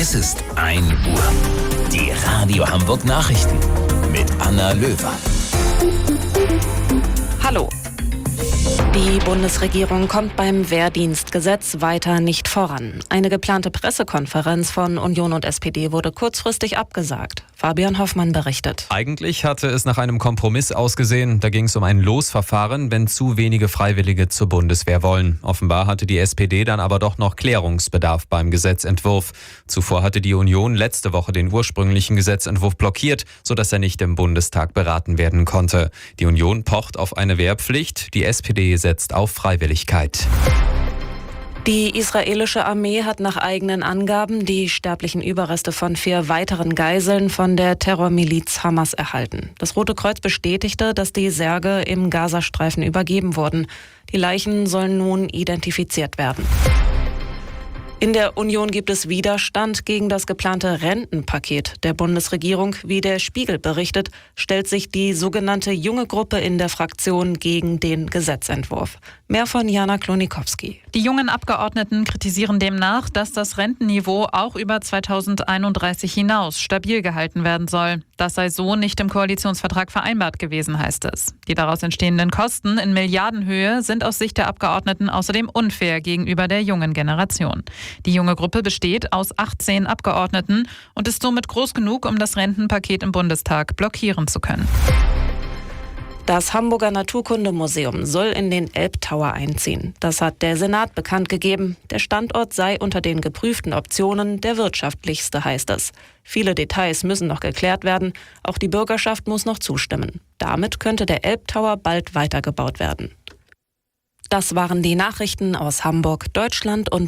Es ist 1 Uhr. Die Radio Hamburg Nachrichten mit Anna Löwer. Hallo. Die Bundesregierung kommt beim Wehrdienstgesetz weiter nicht voran. Eine geplante Pressekonferenz von Union und SPD wurde kurzfristig abgesagt. Fabian Hoffmann berichtet. Eigentlich hatte es nach einem Kompromiss ausgesehen. Da ging es um ein Losverfahren, wenn zu wenige Freiwillige zur Bundeswehr wollen. Offenbar hatte die SPD dann aber doch noch Klärungsbedarf beim Gesetzentwurf. Zuvor hatte die Union letzte Woche den ursprünglichen Gesetzentwurf blockiert, sodass er nicht im Bundestag beraten werden konnte. Die Union pocht auf eine Wehrpflicht, die SPD setzt auf Freiwilligkeit. Die israelische Armee hat nach eigenen Angaben die sterblichen Überreste von 4 weiteren Geiseln von der Terrormiliz Hamas erhalten. Das Rote Kreuz bestätigte, dass die Särge im Gazastreifen übergeben wurden. Die Leichen sollen nun identifiziert werden. In der Union gibt es Widerstand gegen das geplante Rentenpaket der Bundesregierung. Wie der Spiegel berichtet, stellt sich die sogenannte junge Gruppe in der Fraktion gegen den Gesetzentwurf. Mehr von Jana Klonikowski. Die jungen Abgeordneten kritisieren demnach, dass das Rentenniveau auch über 2031 hinaus stabil gehalten werden soll. Das sei so nicht im Koalitionsvertrag vereinbart gewesen, heißt es. Die daraus entstehenden Kosten in Milliardenhöhe sind aus Sicht der Abgeordneten außerdem unfair gegenüber der jungen Generation. Die junge Gruppe besteht aus 18 Abgeordneten und ist somit groß genug, um das Rentenpaket im Bundestag blockieren zu können. Das Hamburger Naturkundemuseum soll in den Elbtower einziehen. Das hat der Senat bekannt gegeben. Der Standort sei unter den geprüften Optionen der wirtschaftlichste, heißt es. Viele Details müssen noch geklärt werden. Auch die Bürgerschaft muss noch zustimmen. Damit könnte der Elbtower bald weitergebaut werden. Das waren die Nachrichten aus Hamburg, Deutschland und